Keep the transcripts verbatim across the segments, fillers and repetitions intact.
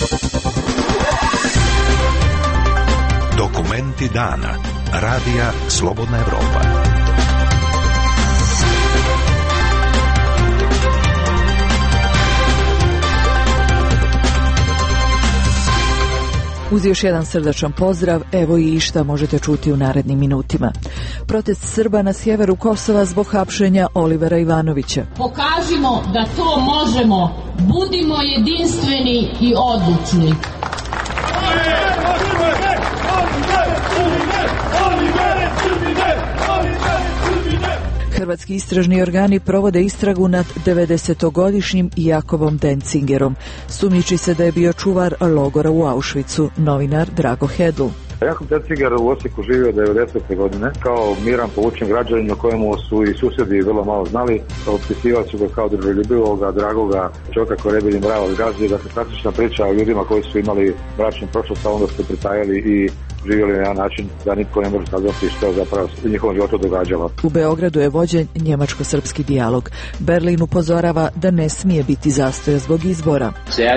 Dokumenti dana. Radija Slobodna Evropa. Uz još jedan srdačan pozdrav, evo i šta možete čuti u narednim minutima. Protest Srba na sjeveru Kosova zbog hapšenja Olivera Ivanovića. Pokažimo da to možemo, budimo jedinstveni i odlučni. Hrvatski istražni organi provode istragu nad devedesetogodišnjim Jakovom Dencingerom. Sumnjiči se da je bio čuvar logora u Auschwitzu, novinar Drago Hedl. Jakov Dencinger u Osijeku živio devedesete godine kao miran, povučen građanin o kojemu su i susjedi vrlo malo znali. Opisivali su ga kao dragoljubivoga, dragoga čovjeka koji rebelji moral gazio. Dakle, klasična priča o ljudima koji su imali bračnu prošlost, a onda su pritajali i živjeli na jedan način da nitko ne može saznati što zapravo u njihovom životu događalo. U Beogradu je vođen njemačko-srpski dijalog. Berlin upozorava da ne smije biti zastoja zbog izbora.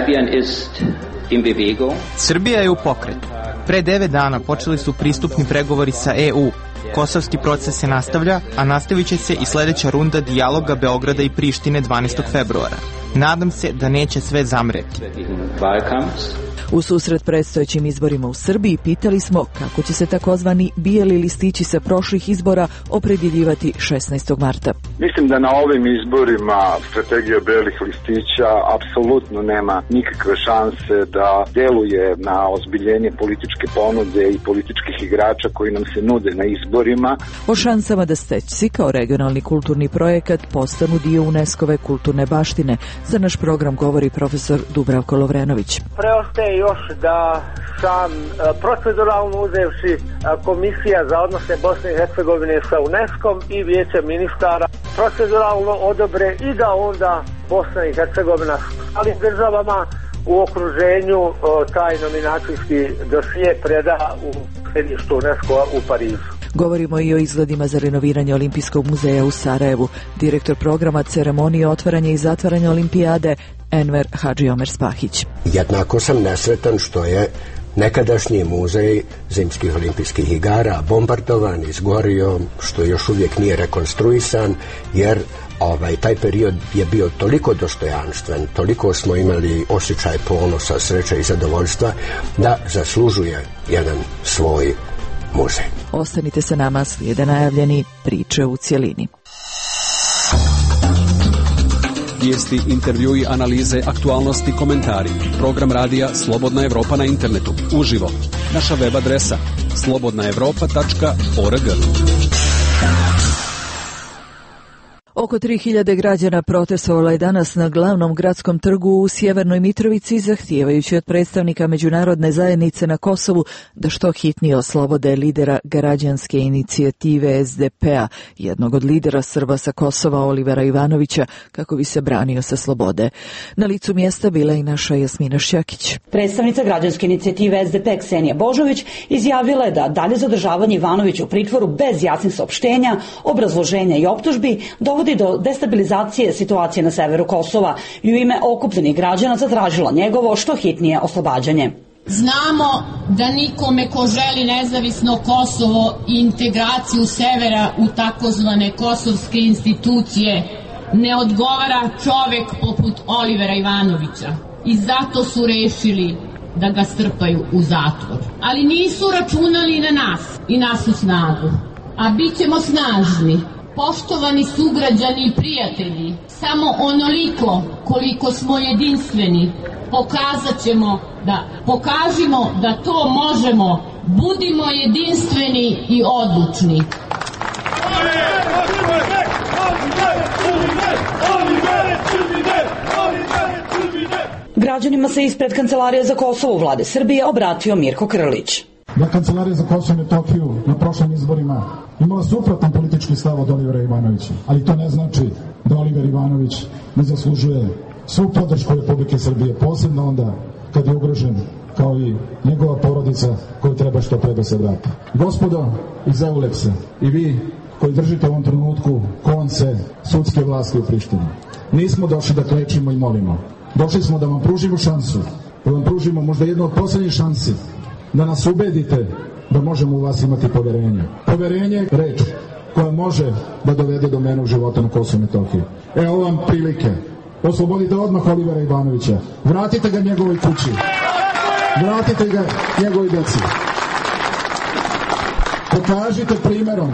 Srbija je u pokretu. Pre devet dana počeli su pristupni pregovori sa E U. Kosovski proces se nastavlja, a nastavit će se i sledeća runda dijaloga Beograda i Prištine dvanaestog februara. Nadam se da neće sve zamreti. U susret predstojećim izborima u Srbiji pitali smo kako će se takozvani bijeli listići sa prošlih izbora opredjeljivati šesnaestog marta. Mislim da na ovim izborima strategija belih listića apsolutno nema nikakve šanse da deluje na ozbiljenje političke ponude i političkih igrača koji nam se nude na izborima. O šansama da Stećci kao regionalni kulturni projekat postanu dio UNESCO-ve kulturne baštine. Za naš program govori profesor Dubravko Lovrenović. Preostaje još da sam proceduralno uzevši Komisija za odnose Bosne i Hercegovine sa UNESCO-om i Vijeće ministara proceduralno odobre i da onda Bosna i Hercegovina ali državama u okruženju taj nominacijski dosije preda u središtu UNESCO-a u Parizu. Govorimo i o izgledima za renoviranje Olimpijskog muzeja u Sarajevu. Direktor programa ceremonije otvaranja i zatvaranja olimpijade Enver Hadži Omer Spahić. Jednako sam nesretan što je nekadašnji muzej zimskih olimpijskih igara bombardovan, izgorio, što još uvijek nije rekonstruisan, jer ovaj, taj period je bio toliko dostojanstven, toliko smo imali osjećaj ponosa, sreće i zadovoljstva, da zaslužuje jedan svoj muzej. Ostanite sa nama, slijede najavljeni priče u cjelini. Vijesti, intervjui, analize, aktualnosti, komentari. Program radija Slobodna Evropa na internetu. Uživo. Naša web adresa slobodna evropa tačka org. Oko tri hiljade građana protestovalo je danas na glavnom gradskom trgu u Sjevernoj Mitrovici, zahtijevajući od predstavnika međunarodne zajednice na Kosovu da što hitnije oslobode lidera građanske inicijative S D P-a, jednog od lidera Srba sa Kosova Olivera Ivanovića, kako bi se branio sa slobode. Na licu mjesta bila i naša Jasmina Šćakić. Predstavnica građanske inicijative S D P Ksenija Božović izjavila je da dalje zadržavanje Ivanovića u pritvoru bez jasnih saopštenja, obrazloženja i optužbi dovodi do destabilizacije situacije na severu Kosova i u ime okupljenih građana zatražila njegovo što hitnije oslobađanje. Znamo da nikome ko želi nezavisno Kosovo i integraciju severa u takozvane kosovske institucije ne odgovara čovek poput Olivera Ivanovića i zato su rešili da ga strpaju u zatvor. Ali nisu računali na nas i našu snagu, a bit ćemo snažni. Poštovani sugrađani i prijatelji, samo onoliko koliko smo jedinstveni, pokazat ćemo da pokažimo da to možemo, budimo jedinstveni i odlučni. Građanima se ispred Kancelarije za Kosovo vlade Srbije obratio Mirko Krlić. Da Kancelarija za Kosovo i Metokiju na prošlim izborima imala suprotan politički stav od Olivera Ivanovića, ali to ne znači da Oliver Ivanović ne zaslužuje svu podršku Republike Srbije, posebno onda kad je ugrožen kao i njegova porodica koju treba što pre da se vrati. Gospodo iz Euleksa i vi koji držite u ovom trenutku konce sudske vlasti u Prištini, nismo došli da klečimo i molimo. Došli smo da vam pružimo šansu da vam pružimo možda jednu od posljednjih šansi da nas ubedite da možemo u vas imati poverenje. Poverenje, reč koja može da dovede do mene u života na Kosovu i Metohiji. Evo vam prilike. Oslobodite odmah Olivera Ivanovića. Vratite ga njegovoj kući. Vratite ga njegovoj djeci. Pokažite primjerom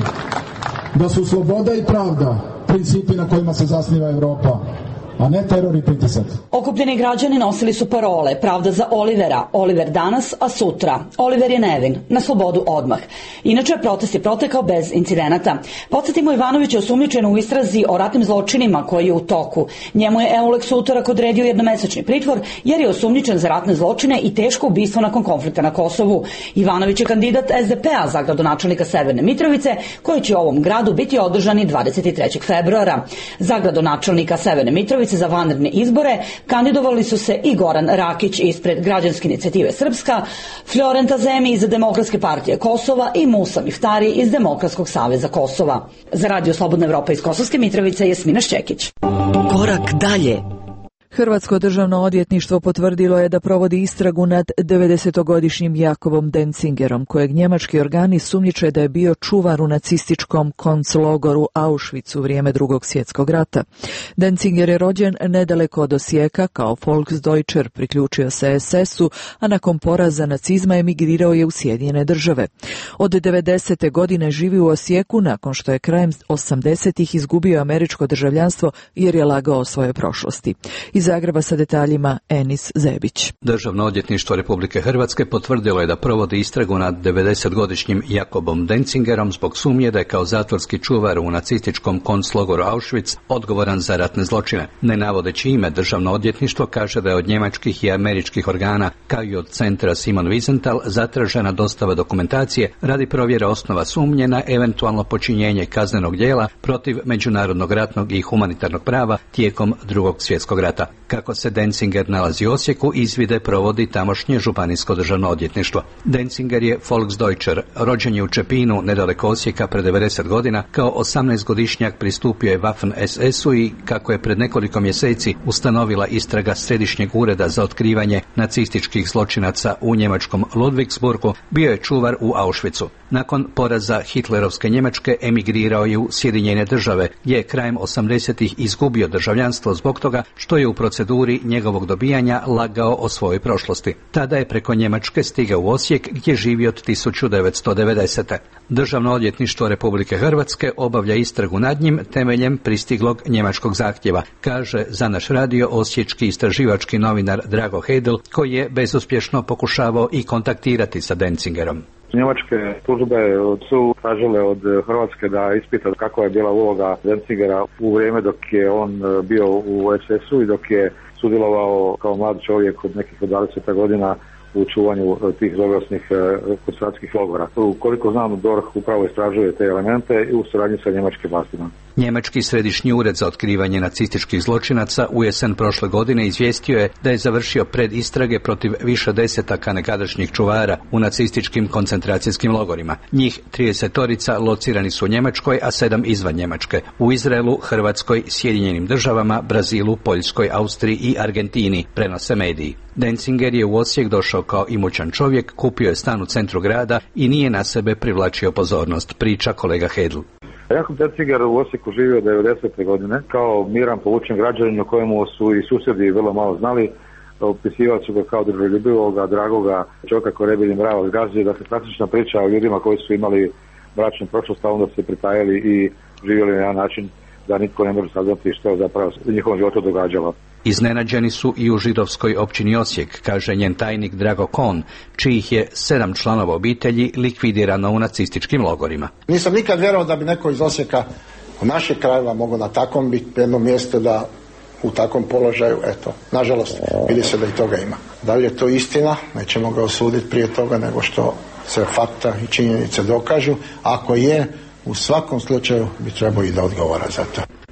da su sloboda i pravda principi na kojima se zasniva Evropa, a ne teror i pritisak. Okupljeni građani nosili su parole: pravda za Olivera, Oliver danas, a sutra. Oliver je nevin, na slobodu odmah. Inače, protest je protekao bez incidenata. Podsjetimo, Ivanović je osumnjičen u istrazi o ratnim zločinima koji je u toku. Njemu je Euleks utorak odredio jednomesečni pritvor jer je osumnjičen za ratne zločine i teško ubistvo nakon konflikta na Kosovu. Ivanović je kandidat S D P-a za gradonačelnika Severne Mitrovice, koji će u ovom gradu biti održani dvadeset trećeg februara. Za gradonačelnika Severne Mitrovice za vanredne izbore kandidovali su se i Goran Rakić ispred Građanske inicijative Srpska, Florenta Zemi iz Demokratske partije Kosova i Musa Miftari iz Demokratskog saveza Kosova. Za Radio Slobodna Evropa iz Kosovske Mitrovice, Jasmina Šćekić. Korak dalje. Hrvatsko državno odvjetništvo potvrdilo je da provodi istragu nad devedesetogodišnjim Jakovom Dencingerom, kojeg njemački organi sumnjiče da je bio čuvar u nacističkom konclogoru Auschwitz u vrijeme Drugog svjetskog rata. Dencinger je rođen nedaleko od Osijeka, kao Volksdeutscher priključio se es es-u, a nakon poraza nacizma emigrirao je u Sjedinjene države. Od devedesete godine živi u Osijeku nakon što je krajem osamdesetih izgubio američko državljanstvo jer je lagao o svojoj prošlosti. Iz Zagreba sa detaljima Enis Zebić. Državno odvjetništvo Republike Hrvatske potvrdilo je da provodi istragu nad devedesetogodišnjim Jakobom Dencingerom zbog sumnje da je kao zatvorski čuvar u nacističkom konclogoru Auschwitz odgovoran za ratne zločine. Ne navodeći ime, Državno odvjetništvo kaže da je od njemačkih i američkih organa, kao i od centra Simon Wiesenthal, zatražena dostava dokumentacije radi provjere osnova sumnje na eventualno počinjenje kaznenog djela protiv međunarodnog ratnog i humanitarnog prava tijekom Drugog svjetskog rata. Kako se Dencinger nalazi u Osijeku, izvide provodi tamošnje županijsko državno odvjetništvo. Dencinger je Volksdeutscher, rođen je u Čepinu, nedaleko Osijeka, pred devedeset godina, kao osamnaestogodišnjak pristupio je Waffen es es-u i, kako je pred nekoliko mjeseci ustanovila istraga Središnjeg ureda za otkrivanje nacističkih zločinaca u njemačkom Ludwigsburgu, bio je čuvar u Auschwitzu. Nakon poraza hitlerovske Njemačke emigrirao je u Sjedinjene države, gdje je krajem osamdesetih izgubio državljanstvo zbog toga što je u proceduri njegovog dobijanja lagao o svojoj prošlosti. Tada je preko Njemačke stigao u Osijek, gdje živi od tisuću devetsto devedesete. Državno odvjetništvo Republike Hrvatske obavlja istragu nad njim temeljem pristiglog njemačkog zahtjeva, kaže za naš radio osječki istraživački novinar Drago Hedl, koji je bezuspješno pokušavao i kontaktirati sa Dencingerom. Njemačke službe su tražile od Hrvatske da ispita kakva je bila uloga Dencingera u vrijeme dok je on bio u es es-u i dok je sudjelovao kao mlad čovjek od nekih dvadeset godina u čuvanju tih zloglasnih koncentracijskih logora. Koliko znam, D O R H upravo istražuje te elemente i u suradnji sa njemačkim vlastima. Njemački središnji ured za otkrivanje nacističkih zločinaca u jesen prošle godine izvijestio je da je završio pred istrage protiv više desetaka nekadašnjih čuvara u nacističkim koncentracijskim logorima. Njih tridesetorica locirani su u Njemačkoj, a sedam izvan Njemačke, u Izraelu, Hrvatskoj, Sjedinjenim državama, Brazilu, Poljskoj, Austriji i Argentini, prenose mediji. Dencinger je u Osijek došao kao imućan čovjek, kupio je stan u centru grada i nije na sebe privlačio pozornost, priča kolega Hedl. Jakob Dencinger u Osijeku živio devedesete godine kao miran, povučen građanin o kojemu su i susjedi vrlo malo znali. Opisivali su ga kao druželjubivoga, dragoga čovjeka koji je rebiljem bravo zgazio. Dakle, klasična priča o ljudima koji su imali bračnu prošlost, a onda se pritajali i živjeli na jedan način da nitko ne može saznati što je zapravo u njihovom životu događalo. Iznenađeni su i u židovskoj općini Osijek, kaže njen tajnik Drago Kohn, čijih je sedam članova obitelji likvidirano u nacističkim logorima. Nisam nikad vjerovao da bi neko iz Osijeka u naših krajeva mogao na takvom biti jedno mjesto da u takvom položaju, eto, nažalost, vidi se da i toga ima. Da li je to istina, nećemo ga osuditi prije toga nego što se fakta i činjenice dokažu. Ako je, u svakom slučaju bi trebao i da odgovara za to.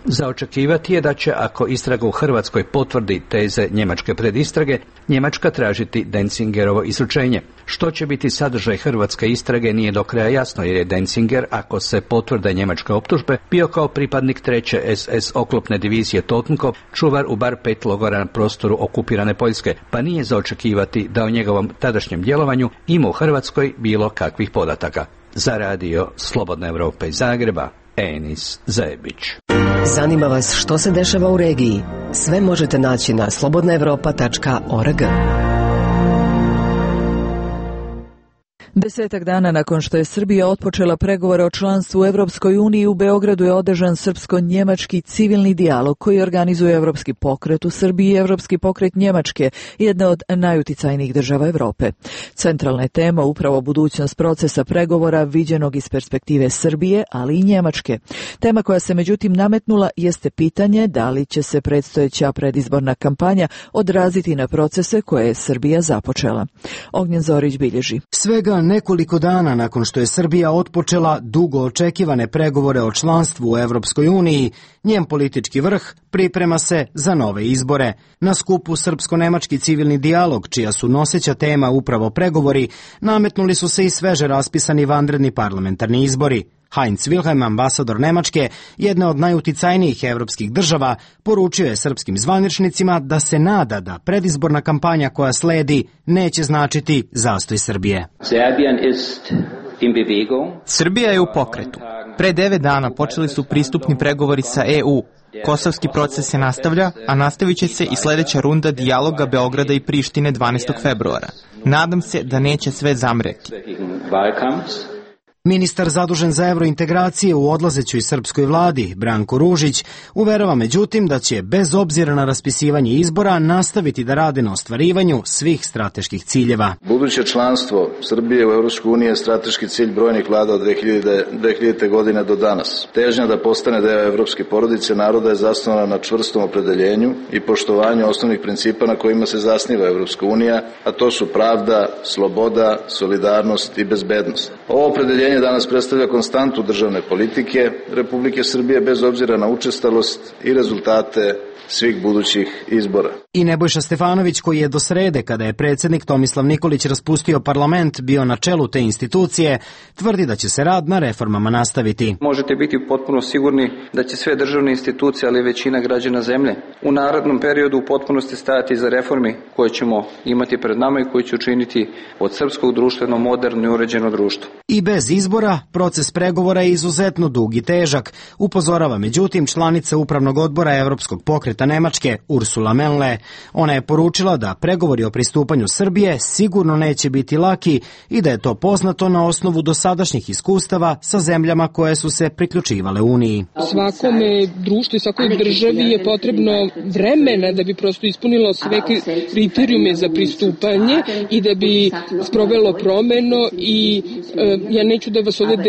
Za očekivati je da će, ako istraga u Hrvatskoj potvrdi teze njemačke predistrage, Njemačka tražiti Denzingerovo isključenje. Što će biti sadržaj hrvatske istrage nije do kraja jasno, jer je Denzinger, ako se potvrde njemačke optužbe, bio kao pripadnik treće es es oklopne divizije Totenkopf čuvar u bar pet logora na prostoru okupirane Poljske, pa nije za očekivati da o njegovom tadašnjem djelovanju ima u Hrvatskoj bilo kakvih podataka. Za radio Slobodna Evropa iz Zagreba, Enis Zebić. Zanima vas što se dešava u regiji? Sve možete naći na slobodna evropa tačka org. Desetak dana nakon što je Srbija otpočela pregovore o članstvu u Evropskoj uniji, u Beogradu je održan srpsko-njemački civilni dijalog koji organizuje Evropski pokret u Srbiji i Evropski pokret Njemačke, jedna od najuticajnijih država Evrope. Centralna je tema upravo budućnost procesa pregovora viđenog iz perspektive Srbije, ali i Njemačke. Tema koja se međutim nametnula jeste pitanje da li će se predstojeća predizborna kampanja odraziti na procese koje je Srbija započela. Ognjen Zorić bilježi. Svega nekoliko dana nakon što je Srbija otpočela dugo očekivane pregovore o članstvu u Evropskoj uniji, njen politički vrh priprema se za nove izbore. Na skupu Srpsko-nemački civilni dijalog, čija su noseća tema upravo pregovori, nametnuli su se i sveže raspisani vanredni parlamentarni izbori. Heinz Wilhelm, ambasador Nemačke, jedna od najuticajnijih evropskih država, poručio je srpskim zvaničnicima da se nada da predizborna kampanja koja sledi neće značiti zastoj Srbije. Srbija je u pokretu. Pre devet dana počeli su pristupni pregovori sa e u. Kosovski proces se nastavlja, a nastavit će se i sledeća runda dijaloga Beograda i Prištine dvanaestog februara. Nadam se da neće sve zamreti. Ministar zadužen za evrointegracije u odlazećoj srpskoj vladi, Branko Ružić, uverava međutim da će, bez obzira na raspisivanje izbora, nastaviti da rade na ostvarivanju svih strateških ciljeva. Buduće članstvo Srbije u Evropskoj uniji je strateški cilj brojnih vlada od dve hiljadite. godine do danas. Težnja da postane deo evropske porodice naroda je zasnovana na čvrstom opredeljenju i poštovanju osnovnih principa na kojima se zasniva Evropska unija, a to su pravda, sloboda, solidarnost i bezbednost. Ovo opredeljenje danas predstavlja konstantu državne politike Republike Srbije bez obzira na učestalost i rezultate svih budućih izbora. I Nebojša Stefanović, koji je do srede, kada je predsjednik Tomislav Nikolić raspustio parlament, bio na čelu te institucije, tvrdi da će se rad na reformama nastaviti. Možete biti potpuno sigurni da će sve državne institucije, ali i većina građana zemlje, u narednom periodu u potpunosti stajati za reformi koje ćemo imati pred nama i koje će učiniti od srpskog društva jedno moderno i uređeno društvo. I bez izbora, proces pregovora je izuzetno dug i težak, upozorava međutim članica Upravnog odbora Evropskog pokreta Nemačke, Ursula Menle. Ona je poručila da pregovori o pristupanju Srbije sigurno neće biti laki i da je to poznato na osnovu dosadašnjih iskustava sa zemljama koje su se priključivale Uniji. Svakome društvu i svakoj državi je potrebno vremena da bi prosto ispunilo sve kriterijume za pristupanje i da bi sprovelo promenu i e, ja neću da vas ovdje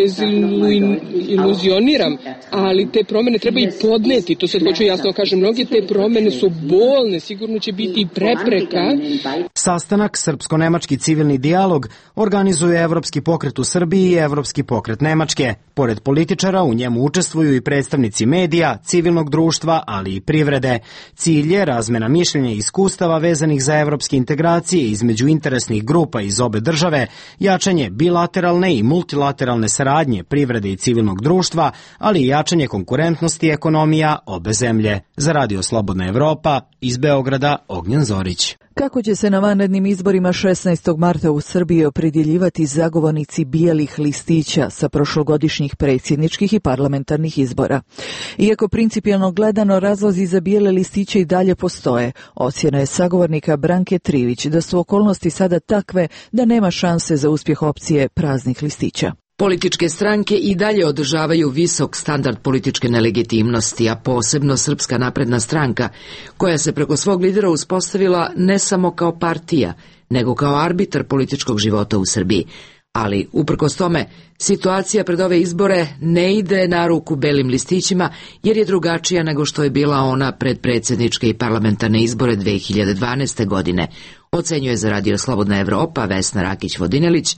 deziluzioniram, ali te promene treba i podneti, to sad hoću jasno kažem, mnogi te promene su bolne, sigurno će biti prepreka. Sastanak Srpsko-nemački civilni dijalog organizuje Evropski pokret u Srbiji i Evropski pokret Nemačke. Pored političara u njemu učestvuju i predstavnici medija, civilnog društva, ali i privrede. Cilj je razmena mišljenja i iskustava vezanih za evropske integracije između interesnih grupa iz obe države, jačanje bilateralne i multilateralne saradnje privrede i civilnog društva, ali i jačanje konkurentnosti ekonomija obe zemlje. Za Radio Slobodna Evropa, iz Beograda, Ognjen Zorić. Kako će se na vanrednim izborima šesnaestog marta u Srbiji opredjeljivati zagovornici bijelih listića sa prošlogodišnjih predsjedničkih i parlamentarnih izbora? Iako principijelno gledano razlozi za bijele listiće i dalje postoje, ocjena je sagovornika Branke Trivić da su okolnosti sada takve da nema šanse za uspjeh opcije praznih listića. Političke stranke i dalje održavaju visok standard političke nelegitimnosti, a posebno Srpska napredna stranka, koja se preko svog lidera uspostavila ne samo kao partija, nego kao arbitar političkog života u Srbiji. Ali, uprkos tome, situacija pred ove izbore ne ide na ruku belim listićima, jer je drugačija nego što je bila ona pred predsjedničke i parlamentarne izbore dve hiljade dvanaeste. godine, ocenjuje za Radio Slobodna Evropa Vesna Rakić-Vodinelić,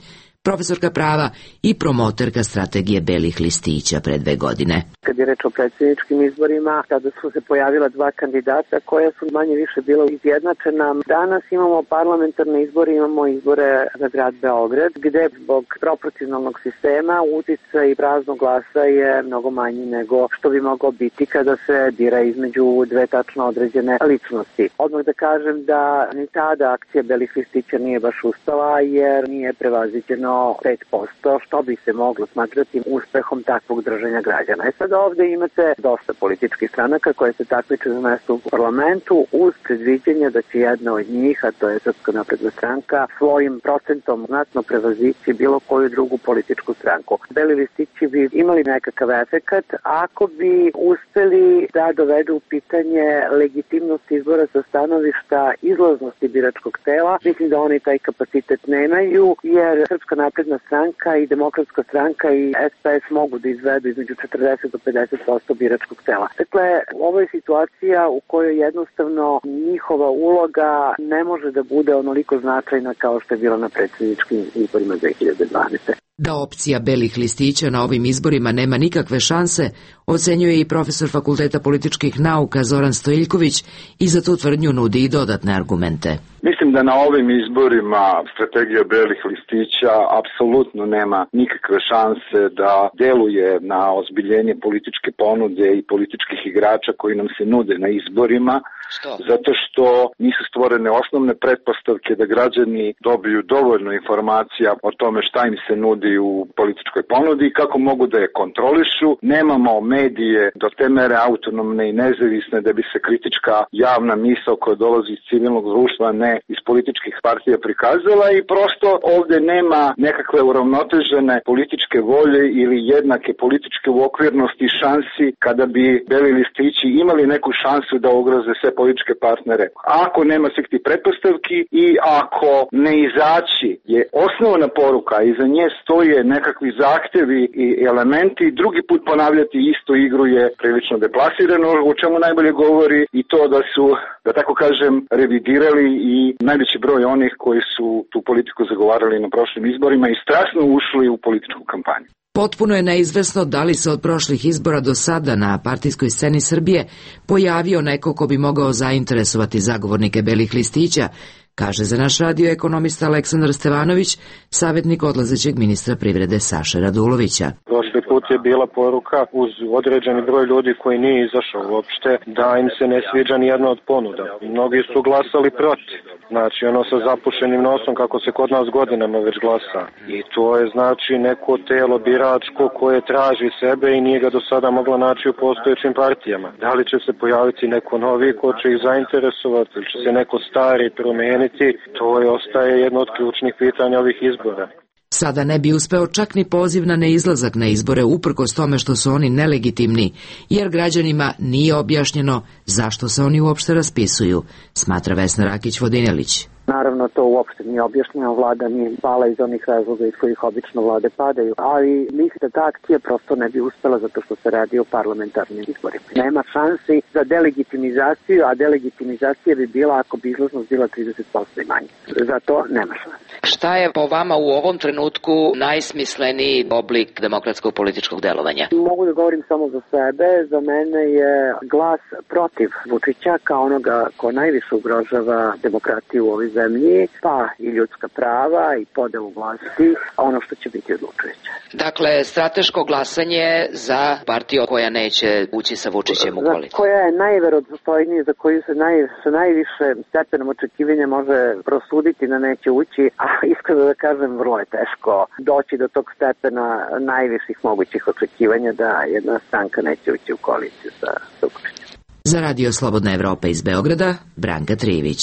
profesorka prava i promoterka strategije belih listića pre dve godine. Kad je reč o predsjedničkim izborima, tada su se pojavila dva kandidata koja su manje više bila izjednačena. Danas imamo parlamentarne izbore, imamo izbore za grad Beograd, gde zbog proporcionalnog sistema uticaj i praznog glasa je mnogo manji nego što bi mogao biti kada se bira između dve tačno određene ličnosti. Odmah da kažem da ni tada akcija belih listića nije baš uspela jer nije prevaziđeno pet posto, što bi se moglo smatrati uspehom takvog držanja građana. E sad ovde imate dosta političkih stranaka koje se takmiče za mesto u parlamentu uz predviđenje da će jedna od njih, a to je Srpska napredna stranka, svojim procentom znatno prevazići bilo koju drugu političku stranku. Beli listići bi imali nekakav efekat ako bi uspeli da dovedu u pitanje legitimnost izbora sa stanovišta izlaznosti biračkog tela. Mislim da oni taj kapacitet nemaju, jer Srpska napredna stranka i Demokratska stranka i S P S mogu da izvedu između četrdeset do pedeset posto biračkog tela. Dakle, ovo je situacija u kojoj jednostavno njihova uloga ne može da bude onoliko značajna kao što je bila na predsjedničkim izborima dve hiljade dvanaeste. Da opcija belih listića na ovim izborima nema nikakve šanse, ocenjuje i profesor Fakulteta političkih nauka Zoran Stojiljković i za tu tvrdnju nudi i dodatne argumente. Mislim da na ovim izborima strategija belih listića apsolutno nema nikakve šanse da deluje na ozbiljenje političke ponude i političkih igrača koji nam se nude na izborima. Što? Zato što nisu stvorene osnovne pretpostavke da građani dobiju dovoljno informacija o tome šta im se nudi u političkoj ponudi i kako mogu da je kontrolišu. Nemamo medije do te mere autonomne i nezavisne da bi se kritička javna misao koja dolazi iz civilnog društva, ne iz političkih partija prikazala i prosto ovde nema nekakve uravnotežene političke volje ili jednake političke uokvirnosti i šansi kada bi beli listići imali neku šansu da ugroze sve političke partnere. Ako nema svih tih pretpostavki i ako ne izaći je osnovna poruka, iza nje stoje nekakvi zahtevi i elementi, drugi put ponavljati istu igru je prilično deplasirano, o čemu najbolje govori i to da su, da tako kažem, revidirali i najveći broj onih koji su tu politiku zagovarali na prošlim izborima i strasno ušli u političku kampanju. Potpuno je neizvesno da li se od prošlih izbora do sada na partijskoj sceni Srbije pojavio neko ko bi mogao zainteresovati zagovornike belih listića, kaže za naš radio ekonomista Aleksandar Stevanović, savjetnik odlazećeg ministra privrede Saše Radulovića. Prošli put je bila poruka uz određeni broj ljudi koji nije izašao uopšte da im se ne sviđa ni jedna od ponuda. Mnogi su glasali protiv. Znači ono sa zapušenim nosom kako se kod nas godinama već glasa. I to je znači neko telo biračko koje traži sebe i nije ga do sada moglo naći u postojećim partijama. Da li će se pojaviti neko novi ko će ih zainteresovati ili će se neko stari promeniti, to je ostaje jedno od ključnih pitanja ovih izbora. Sada ne bi uspeo čak ni poziv na neizlazak na izbore uprkos tome što su oni nelegitimni, jer građanima nije objašnjeno zašto se oni uopšte raspisuju, smatra Vesna Rakić-Vodinelić. Naravno, to uopšte nije objašnjeno, vlada nije pala iz onih razloga iz kojih obično vlade padaju, ali mislim da ta akcija prosto ne bi uspela zato što se radi o parlamentarnim izborima. Nema šansi za delegitimizaciju, a delegitimizacija bi bila ako bi izlaznost bila trideset posto i manje. Zato nema šansi. Šta je po vama u ovom trenutku najsmisleniji oblik demokratskog političkog delovanja? Mogu da govorim samo za sebe. Za mene je glas protiv Vučića kao onoga ko najviše ugrožava demokratiju u ovoj zemlji, pa i ljudska prava i podelu vlasti, a ono što će biti odlučujuće. Dakle, strateško glasanje za partiju koja neće ući sa Vučićem u koaliciju. Koja je najverodostojnija, za koju se naj, sa najviše stepenom očekivanja može prosuditi da neće ući, a iskreno da kažem, vrlo je teško doći do tog stepena najviših mogućih očekivanja da jedna stranka neće ući u koaliciju sa Vučićem. Za Radio Slobodna Evropa iz Beograda, Branka Trivić.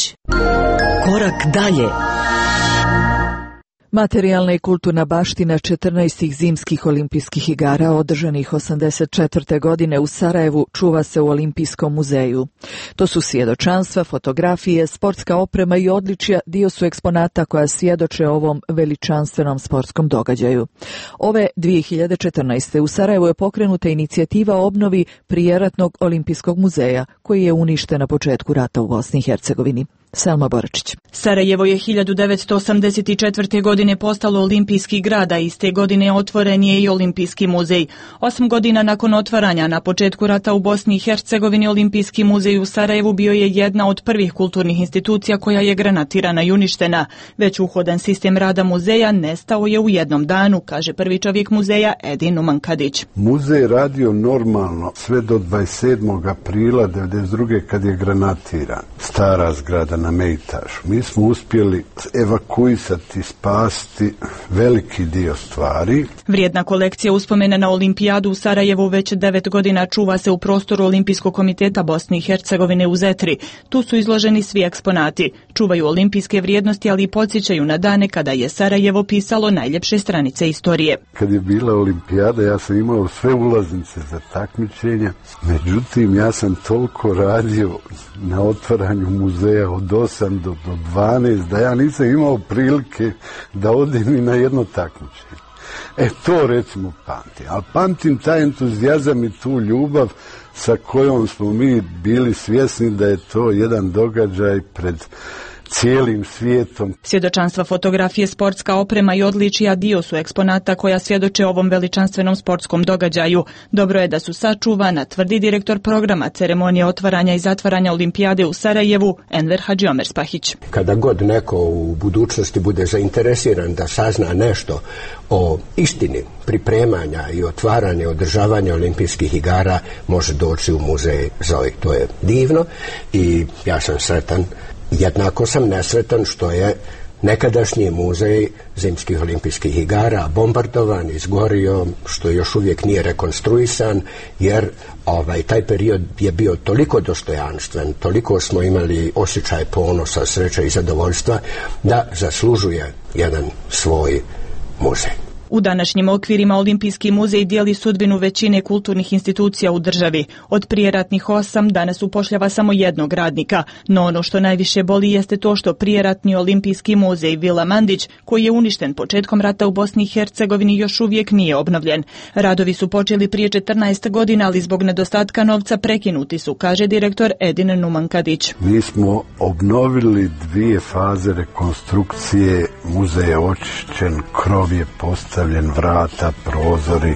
Korak dalje. Materijalna i kulturna baština četrnaestih zimskih olimpijskih igara održanih osamdeset četvrte. godine u Sarajevu čuva se u Olimpijskom muzeju. To su svjedočanstva, fotografije, sportska oprema i odličja dio su eksponata koja svjedoče ovom veličanstvenom sportskom događaju. Ove dvije hiljade četrnaeste. u Sarajevu je pokrenuta inicijativa o obnovi prijeratnog Olimpijskog muzeja koji je uništen na početku rata u Bosni i Hercegovini. Selma Boračić. Sarajevo je hiljadu devetsto osamdeset četvrte. godine postalo olimpijski grad, a iste godine otvoren je i olimpijski muzej. Osam godina nakon otvaranja, na početku rata u Bosni i Hercegovini, olimpijski muzej u Sarajevu bio je jedna od prvih kulturnih institucija koja je granatirana i uništena. Već uhodan sistem rada muzeja nestao je u jednom danu, kaže prvi čovjek muzeja Edin Numankadić. Muzej radio normalno sve do dvadeset sedmog aprila devedeset druge kad je granatiran. Stara zgrada na Mejtašu. Mi smo uspjeli evakuisati, spasti veliki dio stvari. Vrijedna kolekcija uspomena na olimpijadu u Sarajevu već devet godina čuva se u prostoru Olimpijskog komiteta Bosne i Hercegovine u Zetri. Tu su izloženi svi eksponati. Čuvaju olimpijske vrijednosti, ali i podsjećaju na dane kada je Sarajevo pisalo najljepše stranice istorije. Kad je bila olimpijada, ja sam imao sve ulaznice za takmičenja. Međutim, ja sam toliko radio na otvaranju muzeja od osam do dvanaest da ja nisam imao prilike da odem i na jedno takmičenje. E, to recimo pamtim. Ali pamtim taj entuzijazam i tu ljubav sa kojom smo mi bili svjesni da je to jedan događaj pred cijelim svijetom. Svjedočanstva, fotografije, sportska oprema i odličija dio su eksponata koja svjedoče ovom veličanstvenom sportskom događaju. Dobro je da su sačuvana, tvrdi direktor programa ceremonije otvaranja i zatvaranja olimpijade u Sarajevu, Enver Hadžiomer Spahić. Kada god neko u budućnosti bude zainteresiran da sazna nešto o istini pripremanja i otvaranja i održavanja olimpijskih igara, može doći u muzej Zoj. To je divno i ja sam sretan. Jednako sam nesretan što je nekadašnji muzej zimskih olimpijskih igara bombardovan, izgorio, što još uvijek nije rekonstruisan, jer ovaj, taj period je bio toliko dostojanstven, toliko smo imali osjećaj ponosa, sreće i zadovoljstva, da zaslužuje jedan svoj muzej. U današnjim okvirima Olimpijski muzej dijeli sudbinu većine kulturnih institucija u državi. Od prijeratnih osam danas upošljava samo jednog radnika, no ono što najviše boli jeste to što prijeratni Olimpijski muzej Vila Mandić, koji je uništen početkom rata u Bosni i Hercegovini, još uvijek nije obnovljen. Radovi su počeli prije četrnaest godina, ali zbog nedostatka novca prekinuti su, kaže direktor Edin Numankadić. Mi smo obnovili dvije faze rekonstrukcije, muzej je očišćen, krov je postavljen, vrata, prozori,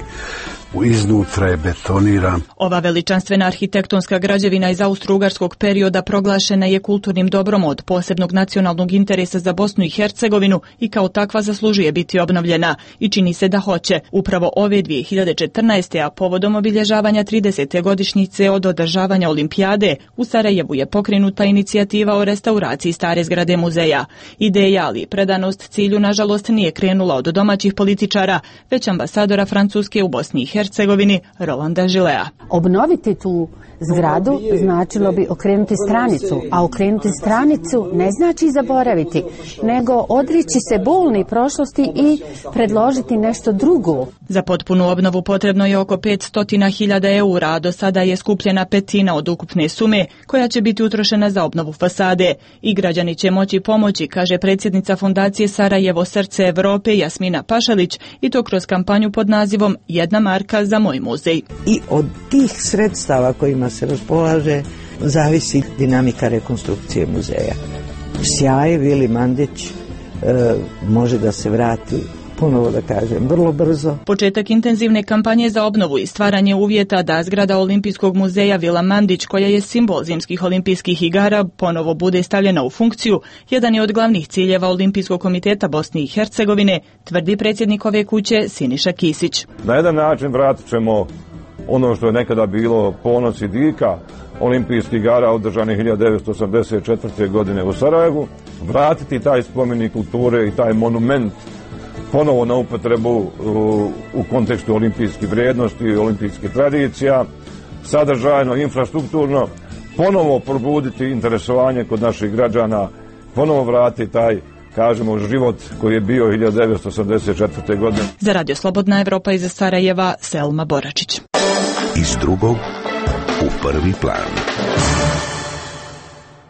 iznutra je betoniran. Ova veličanstvena arhitektonska građevina iz austro-ugarskog perioda proglašena je kulturnim dobrom od posebnog nacionalnog interesa za Bosnu i Hercegovinu i kao takva zaslužuje biti obnovljena. I čini se da hoće. Upravo ove dvije hiljade četrnaeste. a povodom obilježavanja tridesete godišnjice od održavanja olimpijade, u Sarajevu je pokrenuta inicijativa o restauraciji stare zgrade muzeja. Ideja, ali predanost cilju, nažalost, nije krenula od domaćih političara, već ambasadora Francuske u Bosni i Hercegovini, Hercegovini Rolanda Žilea. Obnoviti tu zgradu značilo bi okrenuti stranicu, a okrenuti stranicu ne znači zaboraviti, nego odreći se bolne prošlosti i predložiti nešto drugo. Za potpunu obnovu potrebno je oko petsto hiljada eura, a do sada je skupljena petina od ukupne sume koja će biti utrošena za obnovu fasade. I građani će moći pomoći, kaže predsjednica Fondacije Sarajevo Srce Evrope Jasmina Pašalić, i to kroz kampanju pod nazivom Jedna marka za moj muzej. I od tih sredstava kojima se raspolaže zavisi dinamika rekonstrukcije muzeja. Sjaj Vili Mandić e, može da se vrati, ponovo da kažem, vrlo brzo. Početak intenzivne kampanje za obnovu i stvaranje uvjeta da zgrada Olimpijskog muzeja Vila Mandić, koja je simbol zimskih olimpijskih igara, ponovo bude stavljena u funkciju, jedan je od glavnih ciljeva Olimpijskog komiteta Bosne i Hercegovine, tvrdi predsjednik ove kuće Siniša Kisić. Na jedan način vratit ćemo ono što je nekada bilo ponos i dika olimpijskih igara održanih hiljadu devetsto osamdeset četvrte. godine u Sarajevu, vratiti taj spomenik kulture i taj monument ponovo na upotrebu u, u kontekstu olimpijskih vrijednosti i olimpijskih tradicija, sadržajno, infrastrukturno, ponovo probuditi interesovanje kod naših građana, ponovo vratiti taj, kažemo, život koji je bio hiljadu devetsto osamdeset četvrte. godine. Za Radio Slobodna Evropa iz Sarajeva, Selma Boračić. Iz drugog u prvi plan.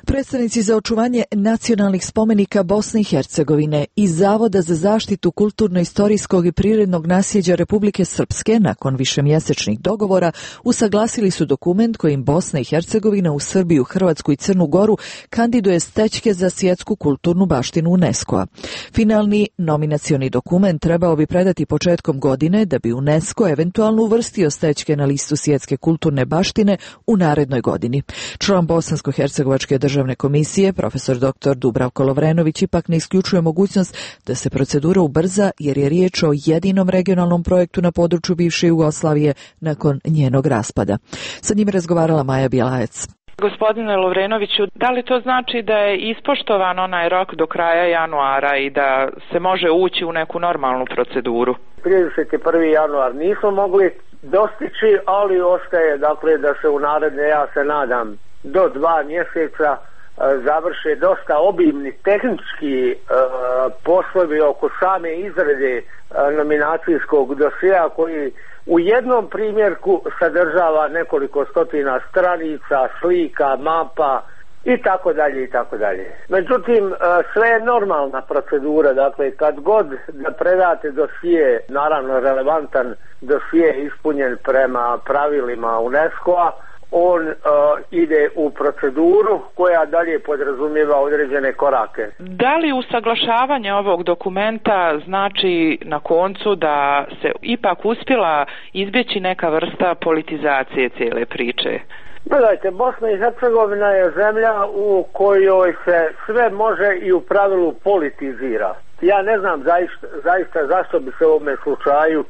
Predstavnici za očuvanje nacionalnih spomenika Bosne i Hercegovine i Zavoda za zaštitu kulturno-istorijskog i prirodnog nasljeđa Republike Srpske nakon višemjesečnih dogovora usaglasili su dokument kojim Bosna i Hercegovina u Srbiju, Hrvatsku i Crnu Goru kandiduje stećke za svjetsku kulturnu baštinu UNESCO-a. Finalni nominacioni dokument trebao bi predati početkom godine da bi UNESCO eventualno uvrstio stećke na listu svjetske kulturne baštine u narednoj godini. Član Bosansko-hercegovačke državne komisije, profesor doktor Dubravko Lovrenović, ipak ne isključuje mogućnost da se procedura ubrza jer je riječ o jedinom regionalnom projektu na području bivše Jugoslavije nakon njenog raspada. Sa njim razgovarala Maja Bjelajac. Gospodine Lovrenoviću, da li to znači da je ispoštovan onaj rok do kraja januara i da se može ući u neku normalnu proceduru? trideset prvi januar nismo mogli dostići, ali ostaje dakle da se u naredne, ja se nadam, do dva mjeseca završe dosta obimni tehnički uh, poslovi oko same izrade uh, nominacijskog dosjea koji u jednom primjerku sadržava nekoliko stotina stranica, slika, mapa i tako dalje i tako dalje. Međutim, uh, sve je normalna procedura, dakle kad god da predate dosje, naravno relevantan dosje ispunjen prema pravilima UNESCO-a, on uh, ide u proceduru koja dalje podrazumijeva određene korake. Da li usaglašavanje ovog dokumenta znači na koncu da se ipak uspjela izbjeći neka vrsta politizacije cijele priče? Gledajte, Bosna i Hercegovina je zemlja u kojoj se sve može i u pravilu politizira. Ja ne znam zaista, zaista zašto bi se u ovome slučaju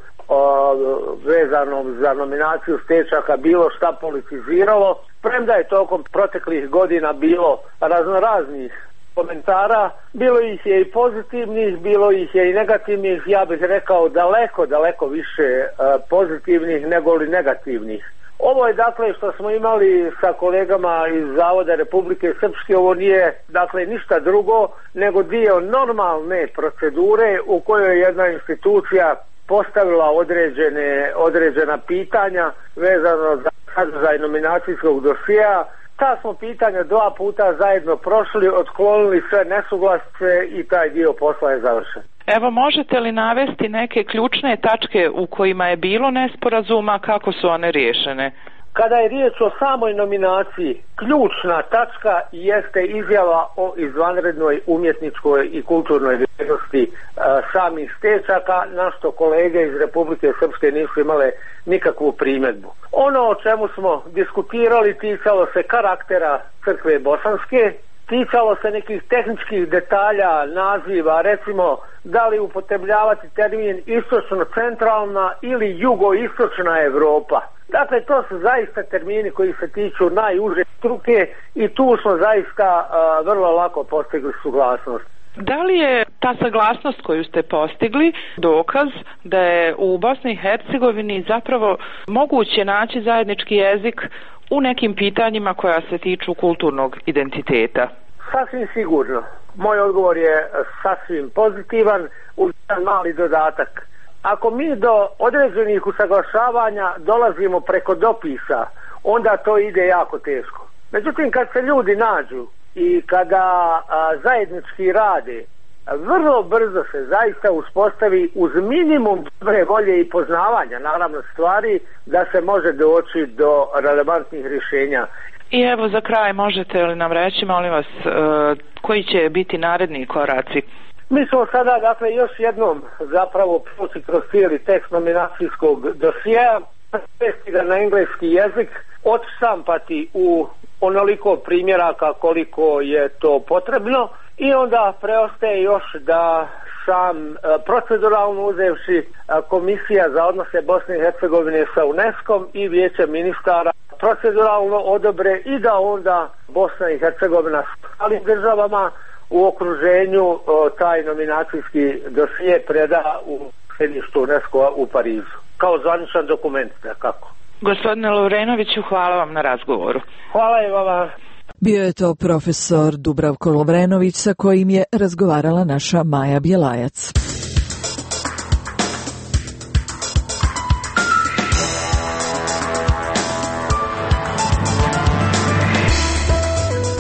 vezano za nominaciju stečaka bilo šta politiziralo, premda je tokom proteklih godina bilo raznoraznih komentara, bilo ih je i pozitivnih, bilo ih je i negativnih, ja bih rekao daleko, daleko više pozitivnih nego li negativnih. Ovo je dakle što smo imali sa kolegama iz Zavoda Republike Srpske, ovo nije dakle ništa drugo nego dio normalne procedure u kojoj jedna institucija postavila određene, određena pitanja vezano za sadržaj nominacijskog dosjea. Ta smo pitanja dva puta zajedno prošli, otklonili sve nesuglasice i taj dio posla je završen. Evo, možete li navesti neke ključne tačke u kojima je bilo nesporazuma, kako su one riješene? Kada je riječ o samoj nominaciji, ključna tačka jeste izjava o izvanrednoj umjetničkoj i kulturnoj vrijednosti e, samih stečaka, na što kolege iz Republike Srpske nisu imale nikakvu primjedbu. Ono o čemu smo diskutirali ticalo se karaktera crkve bosanske, ticalo se nekih tehničkih detalja, naziva, recimo da li upotrebljavati termin istočno-centralna ili jugoistočna Evropa. Dakle, to su zaista termini koji se tiču najuže struke i tu smo zaista uh, vrlo lako postigli suglasnost. Da li je ta saglasnost koju ste postigli dokaz da je u Bosni i Hercegovini zapravo moguće naći zajednički jezik u nekim pitanjima koja se tiču kulturnog identiteta? Sasvim sigurno. Moj odgovor je sasvim pozitivan uz jedan mali dodatak. Ako mi do određenih usaglašavanja dolazimo preko dopisa, onda to ide jako teško. Međutim, kad se ljudi nađu i kada a, zajednički rade, vrlo brzo se zaista uspostavi uz minimum dobre volje i poznavanja, naravno stvari, da se može doći do relevantnih rješenja. I evo za kraj, možete li nam reći, molim vas, koji će biti naredni koraci? Mi smo sada, dakle, još jednom zapravo proći kroz cijeli tekst nominacijskog dosjea, prevesti ga na engleski jezik, odštampati u onoliko primjeraka koliko je to potrebno i onda preostaje još da sam proceduralno uzevši Komisija za odnose Bosne i Hercegovine sa UNESCO-om i Vijeće ministara proceduralno odobre i da onda Bosna i Hercegovina s ostalim državama u okruženju o, taj nominacijski dosije preda u središtu UNESCO-a u Parizu. Kao zvaničan dokument, kako. Gospodine Lovrenoviću, hvala vam na razgovoru. Hvala i vama. Bio je to profesor Dubravko Lovrenović sa kojim je razgovarala naša Maja Bjelajac.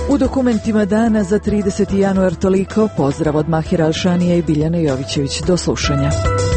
U dokumentima dana za trideseti januar toliko. Pozdrav od Mahira Alšanija i Biljane Jovićević. Do slušanja.